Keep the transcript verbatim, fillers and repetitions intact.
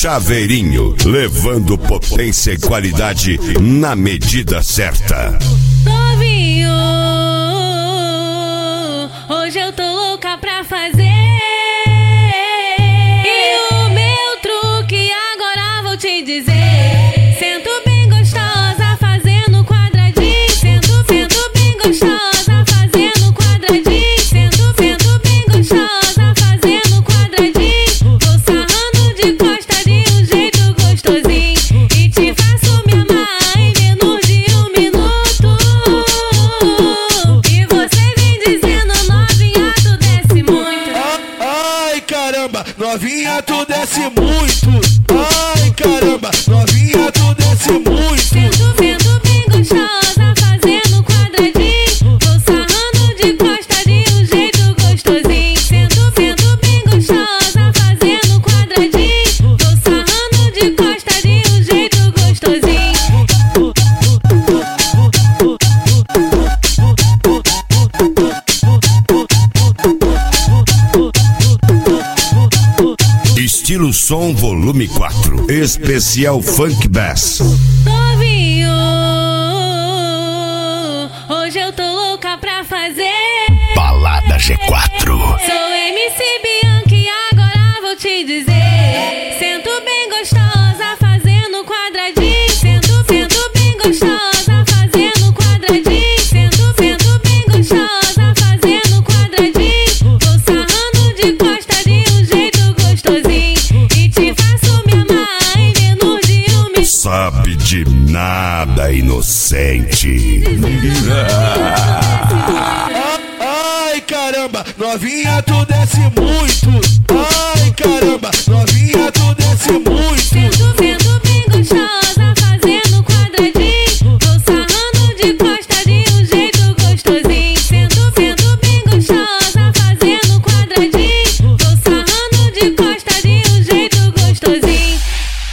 Chaveirinho, levando potência e qualidade na medida certa. Novinho, hoje eu tô louca pra fazer. E o meu truque agora vou te dizer. Sento bem gostosa fazendo quadradinho. Sento, sento bem gostosa fazendo quadradinho. Sento, sento bem gostosa fazendo quadradinho. Vou sarrando de costa de um jeito gostosinho. E te faço me amar em menos de um minuto. E você vem dizendo, novinha, tu desce muito. Ai caramba, novinha, tu desce muito. Ai caramba, novinha, tu desce muito. Sento, sento bem gostosa fazendo quadradinho. Vou sarrando de costa de um jeito gostosinho. Sento, sento bem gostosa fazendo quadradinho. Vou sarrando de costa de um jeito gostosinho. Estilo Som Volume quatro, especial Funk Bass. Novinho, hoje eu tô louca pra fazer. Balada G quatro. Sou M C Bianca e agora vou te dizer. Sento bem gostosa fazendo quadradinho. Sento, sento bem gostosa fazendo quadradinho. Sento, sento bem gostosa fazendo quadradinho. Vou sarrando de costa de um jeito gostosinho. E te faço me amar em menos de um minuto. Sabe de nada, inocente. Ai caramba, novinha, tu desce muito. Ai caramba, novinha, tu desce muito.